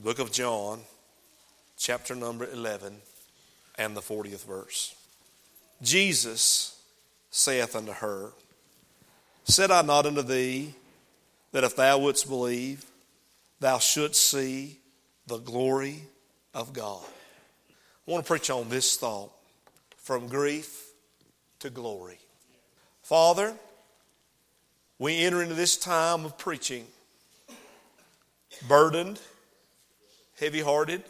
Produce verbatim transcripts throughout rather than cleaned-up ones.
The book of John, chapter number eleven, and the fortieth verse. Jesus saith unto her, Said I not unto thee, that if thou wouldst believe, thou shouldst see the glory of God? I want to preach on this thought, from grief to glory. Father, we enter into this time of preaching, burdened, heavy-hearted,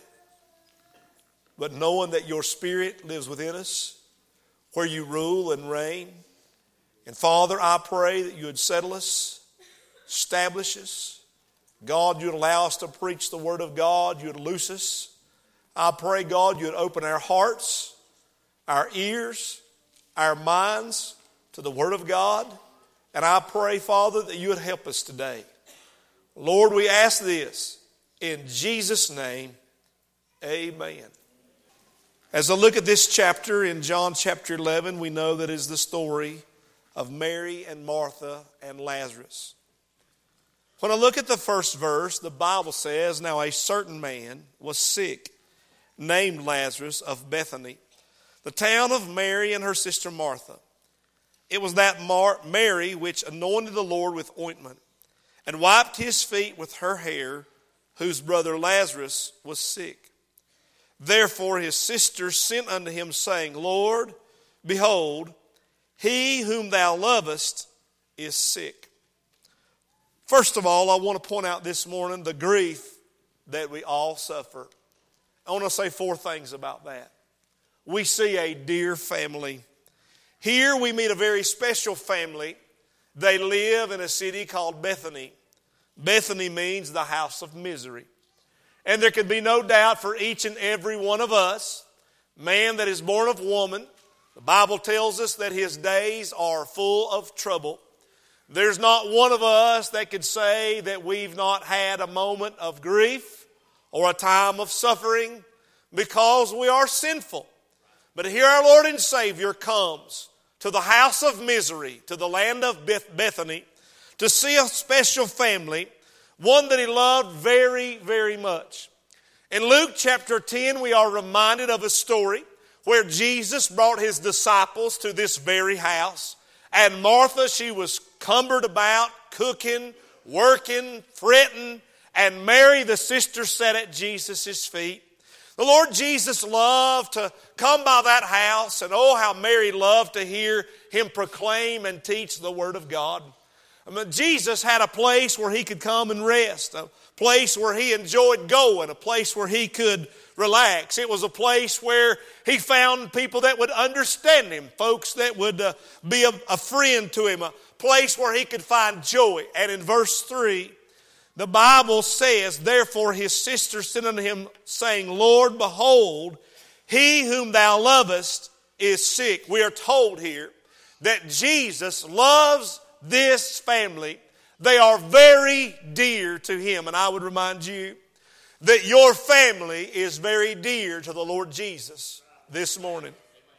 but knowing that your Spirit lives within us, where you rule and reign. And Father, I pray that you would settle us, establish us. God, you would allow us to preach the Word of God. You would loose us. I pray, God, you would open our hearts, our ears, our minds to the Word of God. And I pray, Father, that you would help us today. Lord, we ask this in Jesus' name, amen. As I look at this chapter in John chapter eleven, we know that is the story of Mary and Martha and Lazarus. When I look at the first verse, the Bible says, Now a certain man was sick, named Lazarus of Bethany, the town of Mary and her sister Martha. It was that Mar- Mary which anointed the Lord with ointment, and wiped his feet with her hair, whose brother Lazarus was sick. Therefore his sister sent unto him, saying, Lord, behold, he whom thou lovest is sick. First of all, I want to point out this morning the grief that we all suffer. I want to say four things about that. We see a dear family. Here we meet a very special family. They live in a city called Bethany. Bethany means the house of misery. And there can be no doubt for each and every one of us, man that is born of woman, the Bible tells us that his days are full of trouble. There's not one of us that could say that we've not had a moment of grief or a time of suffering because we are sinful. But here our Lord and Savior comes to the house of misery, to the land of Beth- Bethany, to see a special family, one that he loved very, very much. In Luke chapter ten, we are reminded of a story where Jesus brought his disciples to this very house. And Martha, she was cumbered about, cooking, working, fretting. And Mary, the sister, sat at Jesus' feet. The Lord Jesus loved to come by that house. And oh, how Mary loved to hear him proclaim and teach the Word of God. I mean, Jesus had a place where he could come and rest, a place where he enjoyed going, a place where he could relax. It was a place where he found people that would understand him, folks that would uh, be a, a friend to him, a place where he could find joy. And in verse three, the Bible says, Therefore his sister sent unto him, saying, Lord, behold, he whom thou lovest is sick. We are told here that Jesus loves this family. They are very dear to him. And I would remind you that your family is very dear to the Lord Jesus this morning.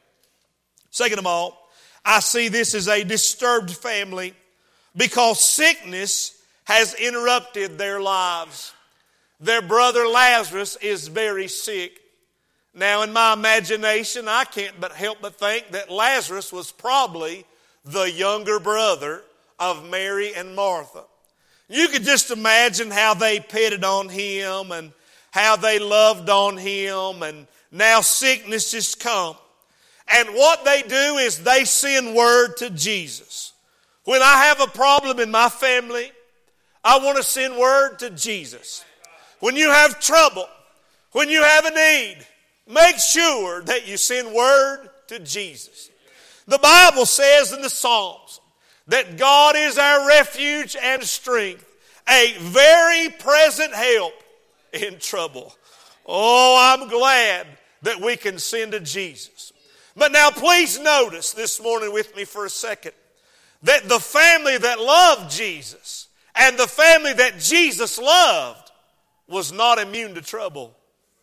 Second of all, I see this as a disturbed family because sickness has interrupted their lives. Their brother Lazarus is very sick. Now, in my imagination, I can't but help but think that Lazarus was probably the younger brother of Mary and Martha. You could just imagine how they petted on him and how they loved on him, and now sickness has come. And what they do is they send word to Jesus. When I have a problem in my family, I want to send word to Jesus. When you have trouble, when you have a need, make sure that you send word to Jesus. The Bible says in the Psalms that God is our refuge and strength, a very present help in trouble. Oh, I'm glad that we can send to Jesus. But now please notice this morning with me for a second that the family that loved Jesus and the family that Jesus loved was not immune to trouble.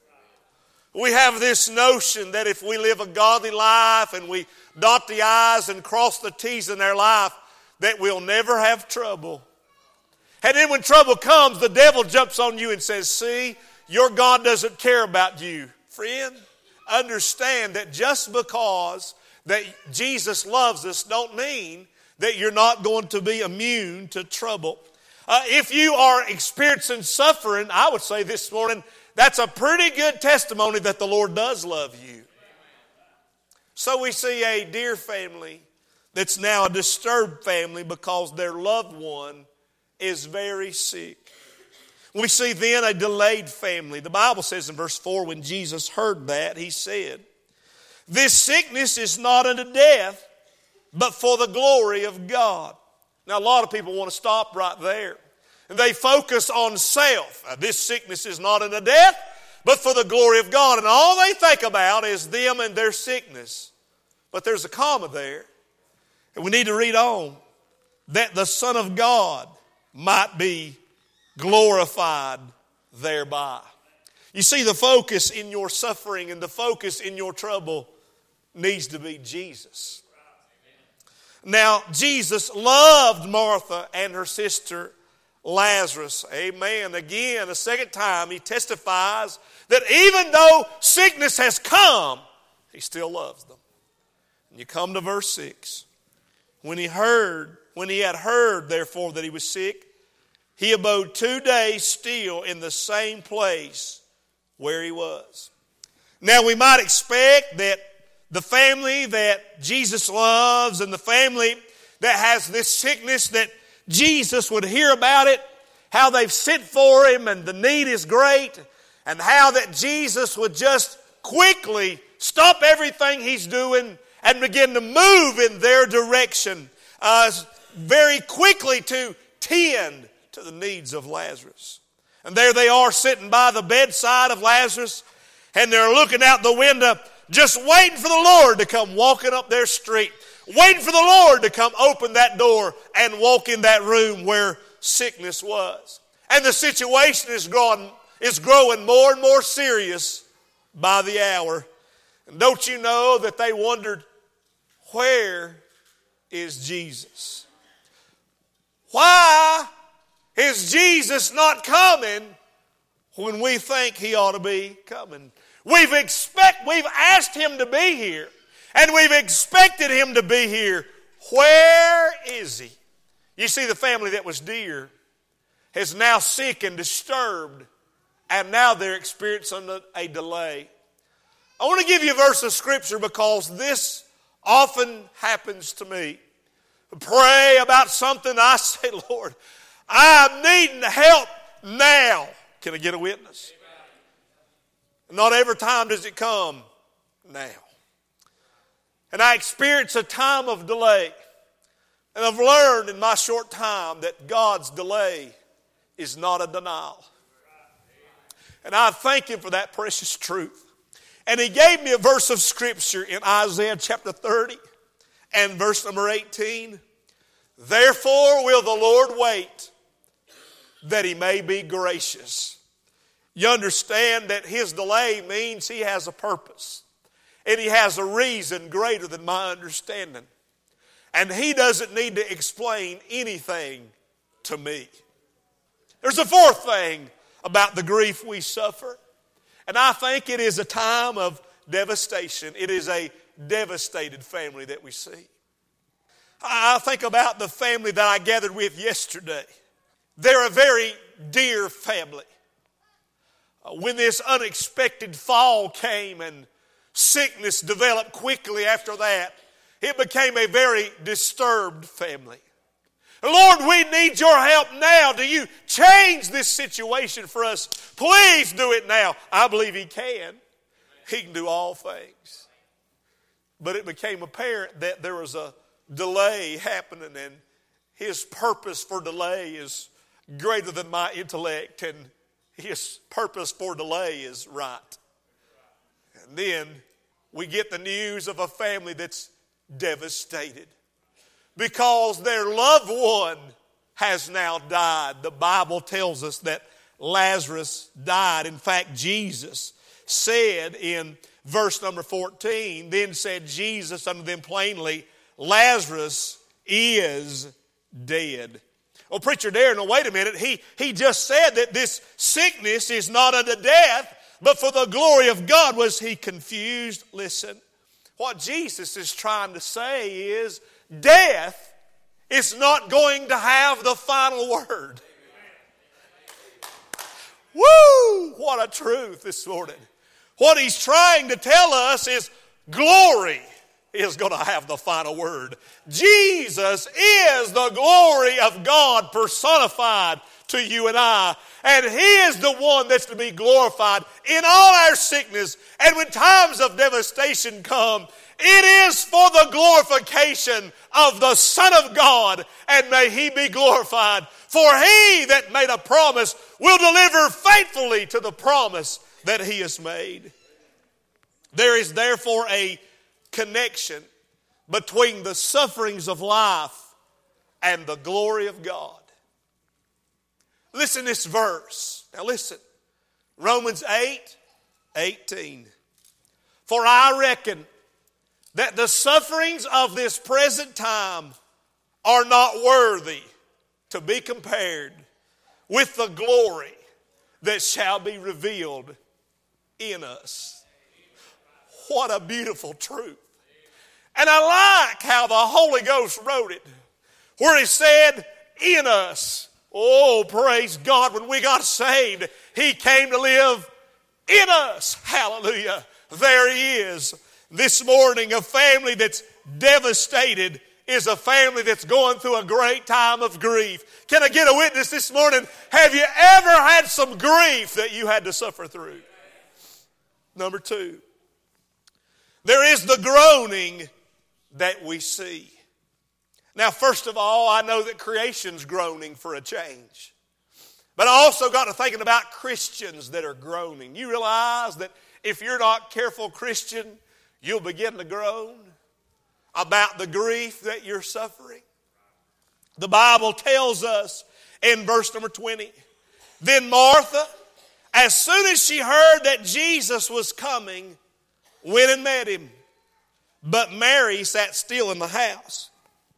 We have this notion that if we live a godly life and we dot the I's and cross the T's in our life, that we'll never have trouble. And then when trouble comes, the devil jumps on you and says, see, your God doesn't care about you. Friend, understand that just because that Jesus loves us don't mean that you're not going to be immune to trouble. Uh, if you are experiencing suffering, I would say this morning, that's a pretty good testimony that the Lord does love you. So we see a dear family that's now a disturbed family because their loved one is very sick. We see then a delayed family. The Bible says in verse four, when Jesus heard that, he said, this sickness is not unto death, but for the glory of God. Now a lot of people want to stop right there. And they focus on self. Now, this sickness is not unto death, but for the glory of God. And all they think about is them and their sickness. But there's a comma there. And we need to read on. That the Son of God might be glorified thereby. You see, the focus in your suffering and the focus in your trouble needs to be Jesus. Now, Jesus loved Martha and her sister Lazarus. Amen. Again, a second time, he testifies that even though sickness has come, he still loves them. And you come to verse six. When he heard, when he had heard, therefore, that he was sick, he abode two days still in the same place where he was. Now, we might expect that the family that Jesus loves and the family that has this sickness, that Jesus would hear about it, how they've sent for him and the need is great, and how that Jesus would just quickly stop everything he's doing and begin to move in their direction uh, very quickly to tend to the needs of Lazarus. And there they are sitting by the bedside of Lazarus, and they're looking out the window just waiting for the Lord to come walking up their street, waiting for the Lord to come open that door and walk in that room where sickness was. And the situation is growing, is growing more and more serious by the hour. And don't you know that they wondered, where is Jesus? Why is Jesus not coming when we think he ought to be coming? We've expect, we've asked him to be here, and we've expected him to be here. Where is he? You see, the family that was dear is now sick and disturbed, and now they're experiencing a delay. I want to give you a verse of Scripture because this often happens to me. I pray about something, I say, Lord, I'm needing help now. Can I get a witness? Not every time does it come now. And I experience a time of delay. And I've learned in my short time that God's delay is not a denial. And I thank him for that precious truth. And he gave me a verse of Scripture in Isaiah chapter thirty and verse number eighteen. Therefore will the Lord wait, that he may be gracious. You understand that his delay means he has a purpose. And he has a reason greater than my understanding. And he doesn't need to explain anything to me. There's a fourth thing about the grief we suffer. And I think it is a time of devastation. It is a devastated family that we see. I think about the family that I gathered with yesterday. They're a very dear family. When this unexpected fall came and sickness developed quickly after that, it became a very disturbed family. Lord, we need your help now. Do you change this situation for us? Please do it now. I believe he can. He can do all things. But it became apparent that there was a delay happening, and his purpose for delay is greater than my intellect, and his purpose for delay is right. And then we get the news of a family that's devastated because their loved one has now died. The Bible tells us that Lazarus died. In fact, Jesus said in verse number fourteen, then said Jesus unto them plainly, Lazarus is dead. Oh, Preacher Darren, no, wait a minute. He, he just said that this sickness is not unto death, but for the glory of God. Was he confused? Listen, what Jesus is trying to say is death is not going to have the final word. Woo! What a truth this morning. What he's trying to tell us is glory is going to have the final word. Jesus is the glory of God personified to you and I. And he is the one that's to be glorified in all our sickness. And when times of devastation come, it is for the glorification of the Son of God. And may he be glorified. For he that made a promise will deliver faithfully to the promise that he has made. There is therefore a connection between the sufferings of life and the glory of God. Listen to this verse. Now listen. Romans eight, eighteen. For I reckon that the sufferings of this present time are not worthy to be compared with the glory that shall be revealed in us. What a beautiful truth. And I like how the Holy Ghost wrote it, where he said, in us. Oh, praise God, when we got saved, he came to live in us. Hallelujah. There he is. This morning, a family that's devastated is a family that's going through a great time of grief. Can I get a witness this morning? Have you ever had some grief that you had to suffer through? Number two, there is the groaning that we see. Now, first of all, I know that creation's groaning for a change. But I also got to thinking about Christians that are groaning. You realize that if you're not careful, Christian, you'll begin to groan about the grief that you're suffering. The Bible tells us in verse number twenty, then Martha, as soon as she heard that Jesus was coming, went and met him. But Mary sat still in the house.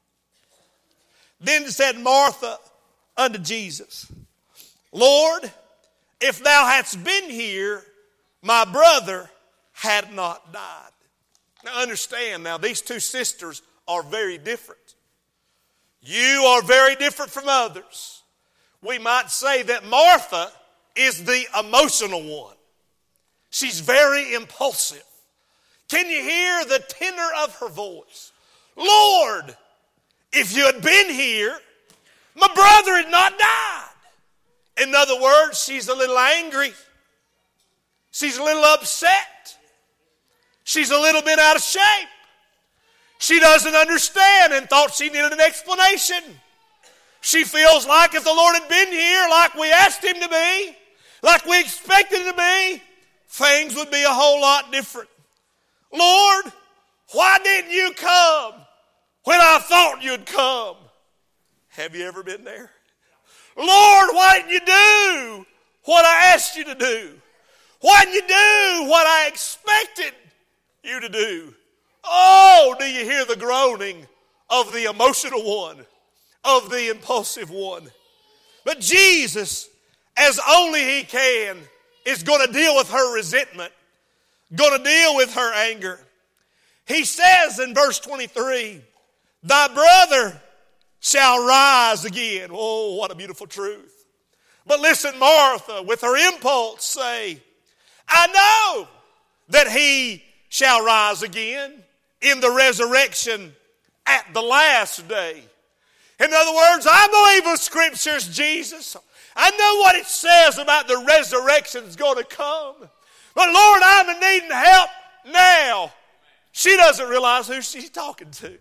Then said Martha unto Jesus, Lord, if thou hadst been here, my brother had not died. Now understand, now these two sisters are very different. You are very different from others. We might say that Martha is the emotional one. She's very impulsive. Can you hear the tenor of her voice? Lord, if you had been here, my brother had not died. In other words, she's a little angry. She's a little upset. She's a little bit out of shape. She doesn't understand and thought she needed an explanation. She feels like if the Lord had been here like we asked him to be, like we expected him to be, things would be a whole lot different. Lord, why didn't you come when I thought you'd come? Have you ever been there? Lord, why didn't you do what I asked you to do? Why didn't you do what I expected you to do? Oh, do you hear the groaning of the emotional one, of the impulsive one? But Jesus, as only he can, is going to deal with her resentment, going to deal with her anger. He says in verse twenty-three, thy brother shall rise again. Oh, what a beautiful truth. But listen, Martha, with her impulse, say, I know that he shall rise again in the resurrection at the last day. In other words, I believe the Scriptures, Jesus. I know what it says about the resurrection's going to come. But Lord, I'm needing help now. She doesn't realize who she's talking to.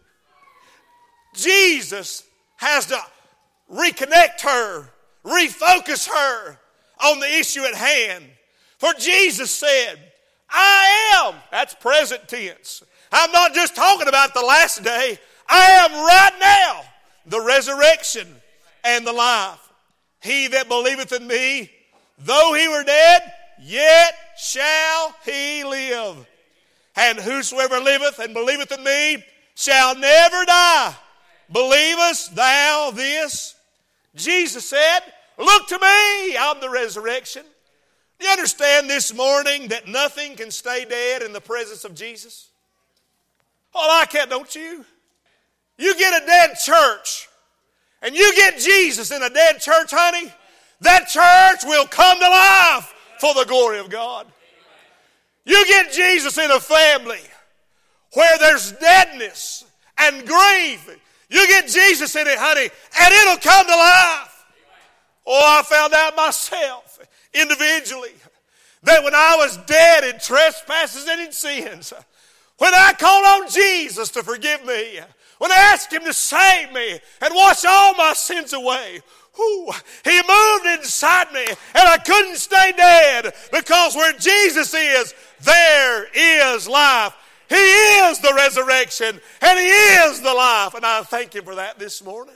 Jesus has to reconnect her, refocus her on the issue at hand. For Jesus said, I am, that's present tense. I'm not just talking about the last day. I am right now the resurrection and the life. He that believeth in me, though he were dead, yet shall he live. And whosoever liveth and believeth in me shall never die. Believest thou this? Jesus said, look to me, I'm the resurrection. Do you understand this morning that nothing can stay dead in the presence of Jesus? Oh, I can't, don't you? You get a dead church, and you get Jesus in a dead church, honey, that church will come to life for the glory of God. You get Jesus in a family where there's deadness and grief. You get Jesus in it, honey, and it'll come to life. Oh, I found out myself individually that when I was dead in trespasses and in sins, when I called on Jesus to forgive me, when I asked Him to save me and wash all my sins away, whew, He moved inside me and I couldn't stay dead, because where Jesus is, there is life. He is the resurrection and He is the life. And I thank Him for that this morning.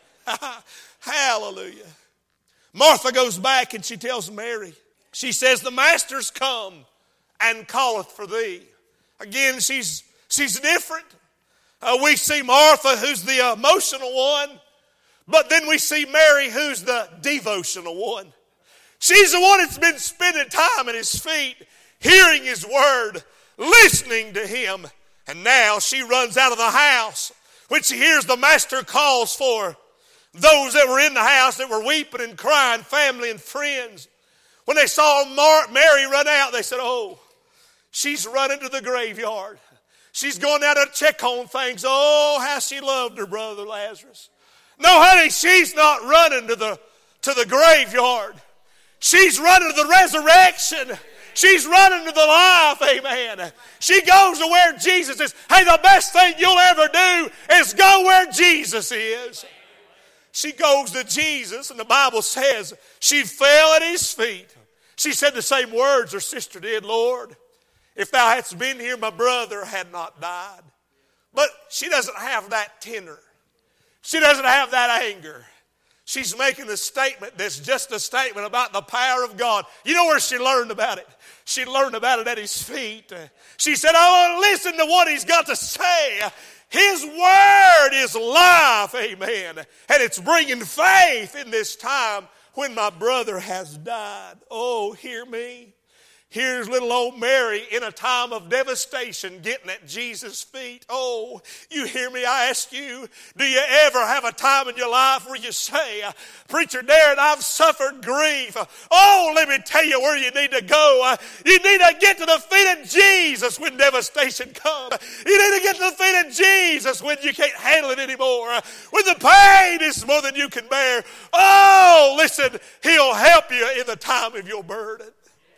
Hallelujah. Martha goes back and she tells Mary, she says, the Master's come and calleth for thee. Again, she's, she's different. Uh, we see Martha, who's the emotional one, but then we see Mary, who's the devotional one. She's the one that's been spending time at His feet, hearing His word, listening to Him. And now she runs out of the house when she hears the Master calls for those that were in the house that were weeping and crying, family and friends. When they saw Mar- Mary run out, they said, oh, she's running to the graveyard. She's going out to check on things. Oh, how she loved her brother Lazarus. No, honey, she's not running to the, to the graveyard. She's running to the resurrection. She's running to the life, amen. She goes to where Jesus is. Hey, the best thing you'll ever do is go where Jesus is. She goes to Jesus, and the Bible says she fell at His feet. She said the same words her sister did, Lord, if Thou hadst been here, my brother had not died. But she doesn't have that tenor. She doesn't have that anger. She's making a statement that's just a statement about the power of God. You know where she learned about it? She learned about it at His feet. She said, I want to listen to what He's got to say. His word is life, amen. And it's bringing faith in this time when my brother has died. Oh, hear me. Here's little old Mary in a time of devastation getting at Jesus' feet. Oh, you hear me? I ask you, do you ever have a time in your life where you say, Preacher Darren, I've suffered grief. Oh, let me tell you where you need to go. You need to get to the feet of Jesus when devastation comes. You need to get to the feet of Jesus when you can't handle it anymore. When the pain is more than you can bear. Oh, listen, He'll help you in the time of your burden.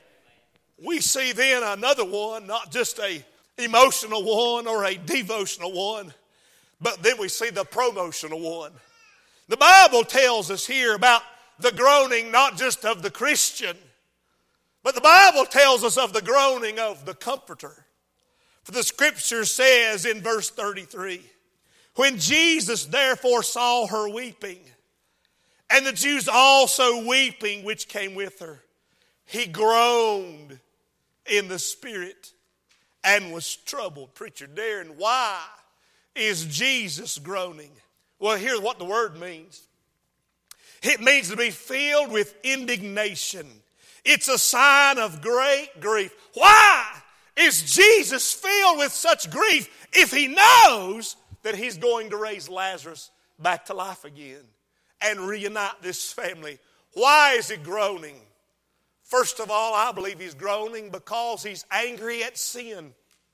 We see then another one, not just a emotional one or a devotional one, but then we see the promotional one. The Bible tells us here about the groaning not just of the Christian, but the Bible tells us of the groaning of the Comforter. For the Scripture says in verse thirty-three, when Jesus therefore saw her weeping, and the Jews also weeping which came with her, He groaned in the spirit and was troubled. Preacher Darren, why is Jesus groaning? Well, here's what the word means. It means to be filled with indignation. It's a sign of great grief. Why is Jesus filled with such grief if He knows that He's going to raise Lazarus back to life again and reunite this family? Why is He groaning? First of all, I believe He's groaning because He's angry at sin.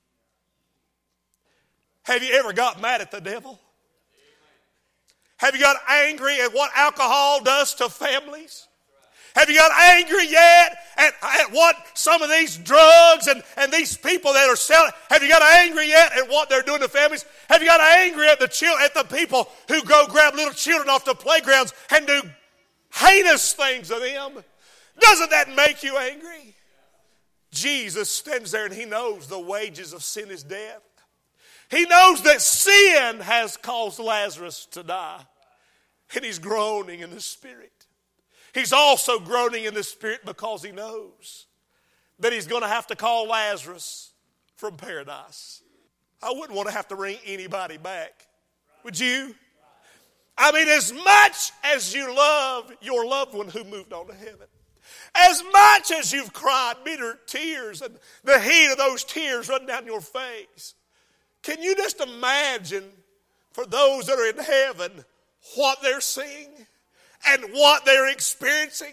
Have you ever got mad at the devil? Have you got angry at what alcohol does to families? Have you got angry yet at, at what some of these drugs and, and these people that are selling? Have you got angry yet at what they're doing to families? Have you got angry at the chil- at the people who go grab little children off the playgrounds and do heinous things to them? Doesn't that make you angry? Jesus stands there and He knows the wages of sin is death. He knows that sin has caused Lazarus to die. And He's groaning in the spirit. He's also groaning in the spirit because He knows that He's going to have to call Lazarus from paradise. I wouldn't want to have to bring anybody back. Would you? I mean, as much as you love your loved one who moved on to heaven, as much as you've cried bitter tears and the heat of those tears run down your face, can you just imagine for those that are in heaven what they're seeing and what they're experiencing?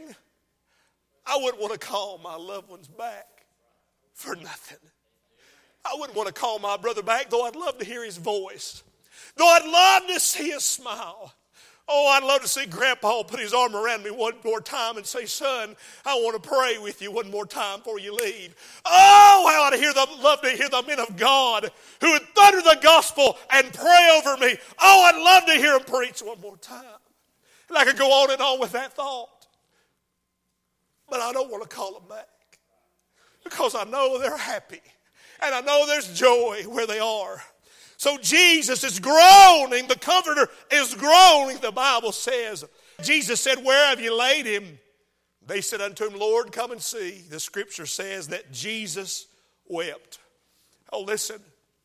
I wouldn't want to call my loved ones back for nothing. I wouldn't want to call my brother back, though I'd love to hear his voice. Though I'd love to see his smile. Oh, I'd love to see Grandpa put his arm around me one more time and say, son, I want to pray with you one more time before you leave. Oh, how I'd hear the, love to hear the men of God who would thunder the gospel and pray over me. Oh, I'd love to hear them preach one more time. And I could go on and on with that thought. But I don't want to call them back because I know they're happy. And I know there's joy where they are. So Jesus is groaning. The Comforter is groaning, the Bible says. Jesus said, where have you laid him? They said unto him, Lord, come and see. The Scripture says that Jesus wept. Oh, listen.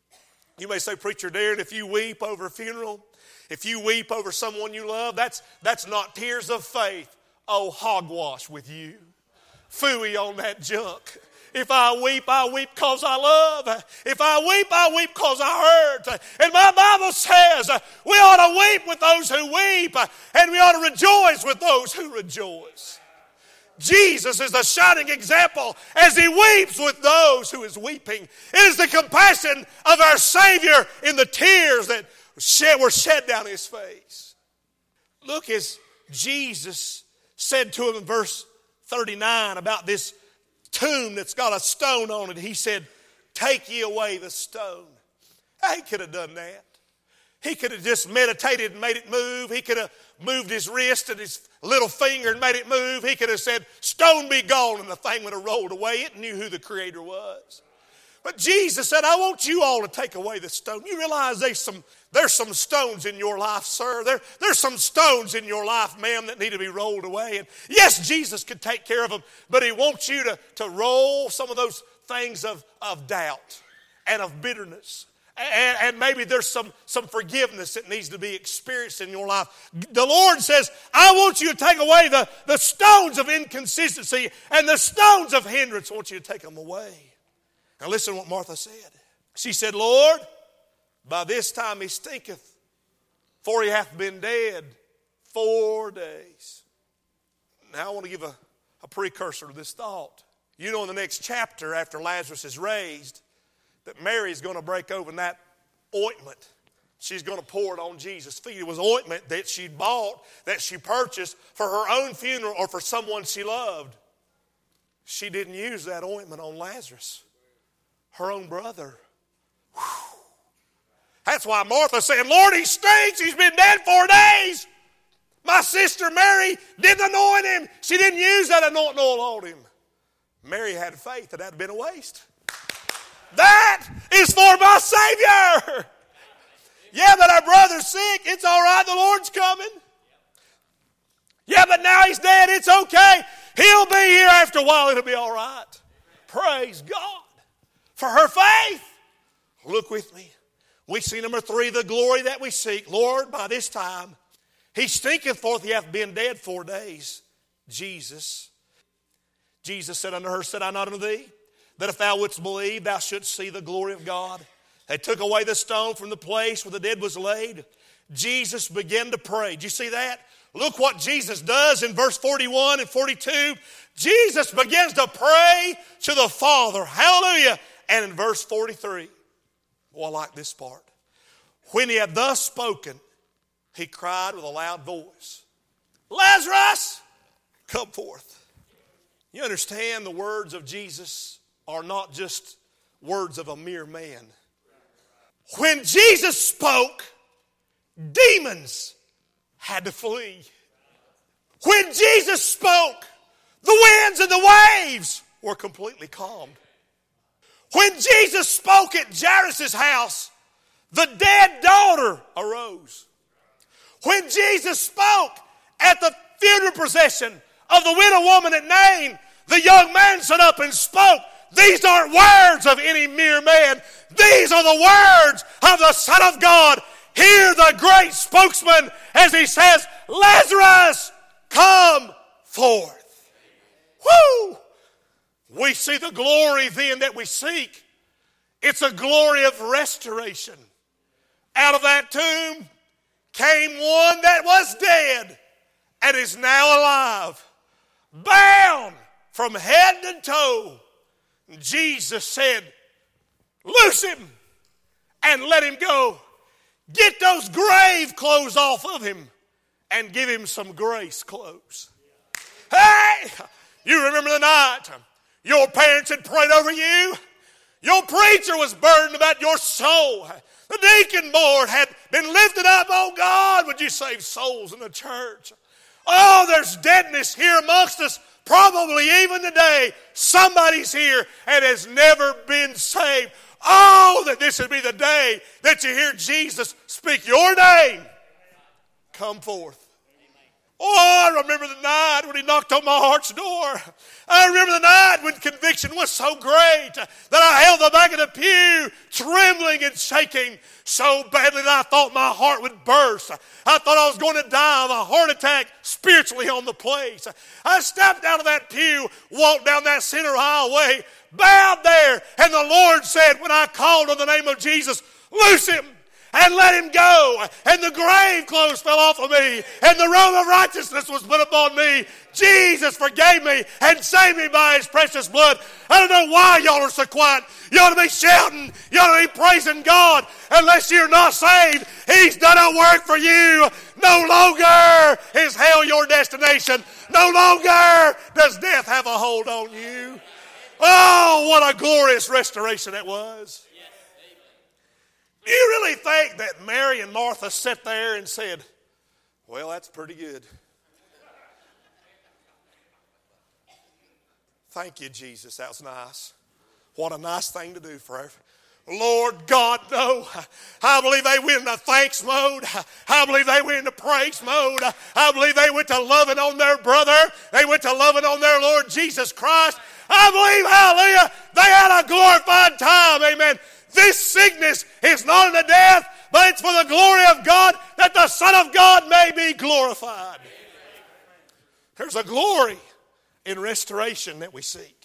You may say, Preacher Darren, if you weep over a funeral, if you weep over someone you love, that's, that's not tears of faith. Oh, hogwash with you. Phooey on that junk. If I weep, I weep because I love. If I weep, I weep because I hurt. And my Bible says we ought to weep with those who weep, and we ought to rejoice with those who rejoice. Jesus is the shining example as he weeps with those who is weeping. It is the compassion of our Savior in the tears that shed, were shed down his face. Look as Jesus said to him in verse thirty-nine about this tomb that's got a stone on it. He said, take ye away the stone. He could have done that. He could have just meditated and made it move. He could have moved his wrist and his little finger and made it move. He could have said, stone be gone, and the thing would have rolled away. It knew who the Creator was. But Jesus said, I want you all to take away the stone. You realize there's some, there's some stones in your life, sir. There, there's some stones in your life, ma'am, that need to be rolled away. And yes, Jesus could take care of them, but he wants you to, to roll some of those things of, of doubt and of bitterness. And, and maybe there's some, some forgiveness that needs to be experienced in your life. The Lord says, I want you to take away the, the stones of inconsistency and the stones of hindrance. I want you to take them away. Now listen to what Martha said. She said, Lord, by this time he stinketh, for he hath been dead four days. Now I want to give a, a precursor to this thought. You know in the next chapter after Lazarus is raised, that Mary's going to break open that ointment. She's going to pour it on Jesus' feet. It was ointment that she bought, that she purchased for her own funeral or for someone she loved. She didn't use that ointment on Lazarus, her own brother. Whew. That's why Martha said, Lord, he stinks. He's been dead four days. My sister Mary didn't anoint him. She didn't use that anointing oil on him. Mary had faith that that had been a waste. That is for my Savior. Yeah, but our brother's sick. It's all right. The Lord's coming. Yeah, but now he's dead. It's okay. He'll be here after a while. It'll be all right. Praise God for her faith. Look with me. We see number three, the glory that we seek. Lord, by this time, he stinketh forth, he hath been dead four days. Jesus. Jesus said unto her, said I not unto thee, that if thou wouldst believe, thou shouldst see the glory of God. They took away the stone from the place where the dead was laid. Jesus began to pray. Did you see that? Look what Jesus does in verse forty-one and forty-two. Jesus begins to pray to the Father. Hallelujah. And in verse forty-three, oh, I like this part. When he had thus spoken, he cried with a loud voice, Lazarus, come forth. You understand the words of Jesus are not just words of a mere man. When Jesus spoke, demons had to flee. When Jesus spoke, the winds and the waves were completely calmed. When Jesus spoke at Jairus' house, the dead daughter arose. When Jesus spoke at the funeral procession of the widow woman at Nain, the young man stood up and spoke. These aren't words of any mere man. These are the words of the Son of God. hear the great spokesman as he says, Lazarus, come forth. Woo! We see the glory then that we seek. It's a glory of restoration. Out of that tomb came one that was dead and is now alive, bound from head to toe. Jesus said, loose him and let him go. Get those grave clothes off of him and give him some grace clothes. Hey, you remember the night your parents had prayed over you? Your preacher was burdened about your soul. The deacon board had been lifted up. Oh God, would you save souls in the church? Oh, there's deadness here amongst us. Probably even today, somebody's here and has never been saved. Oh, that this would be the day that you hear Jesus speak your name. Come forth. Oh, I remember the night when he knocked on my heart's door. I remember the night when conviction was so great that I held the back of the pew, trembling and shaking so badly that I thought my heart would burst. I thought I was going to die of a heart attack spiritually on the place. I stepped out of that pew, walked down that center highway, bowed there, and the Lord said, when I called on the name of Jesus, loose him and let him go. And the grave clothes fell off of me, and the robe of righteousness was put upon me. Jesus forgave me and saved me by his precious blood. I don't know why y'all are so quiet. You ought to be shouting. You ought to be praising God. Unless you're not saved, he's done a work for you. No longer is hell your destination. No longer does death have a hold on you. Oh, what a glorious restoration it was. Do you really think that Mary and Martha sat there and said, well, that's pretty good. Thank you, Jesus. That was nice. What a nice thing to do for her. Lord God, no. I believe they went into thanks mode. I believe they went into praise mode. I believe they went to loving on their brother. They went to loving on their Lord Jesus Christ. I believe, hallelujah, they had a glorified time. Amen. This sickness is not unto death, but it's for the glory of God, that the Son of God may be glorified. There's a glory in restoration that we see.